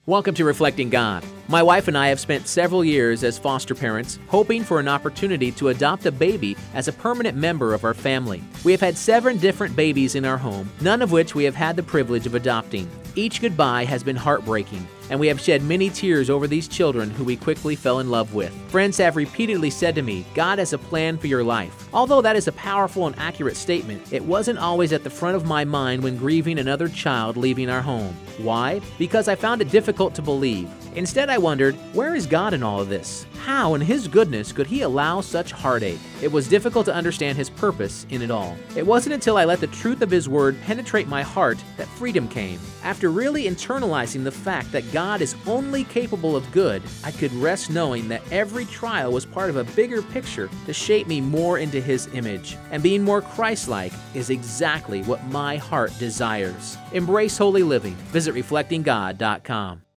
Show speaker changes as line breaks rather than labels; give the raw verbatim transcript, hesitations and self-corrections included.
Welcome to Reflecting God. My wife and I have spent several years as foster parents, hoping for an opportunity to adopt a baby as a permanent member of our family. We have had seven different babies in our home, none of which we have had the privilege of adopting. Each goodbye has been heartbreaking, and we have shed many tears over these children who we quickly fell in love with. Friends have repeatedly said to me, God has a plan for your life. Although that is a powerful and accurate statement, it wasn't always at the front of my mind when grieving another child leaving our home. Why? Because I found it difficult to believe. Instead, I wondered, where is God in all of this? How in His goodness could He allow such heartache? It was difficult to understand His purpose in it all. It wasn't until I let the truth of His Word penetrate my heart that freedom came. After really internalizing the fact that God is only capable of good, I could rest knowing that every trial was part of a bigger picture to shape me more into His image. And being more Christ-like is exactly what my heart desires. Embrace holy living. Visit reflecting god dot com.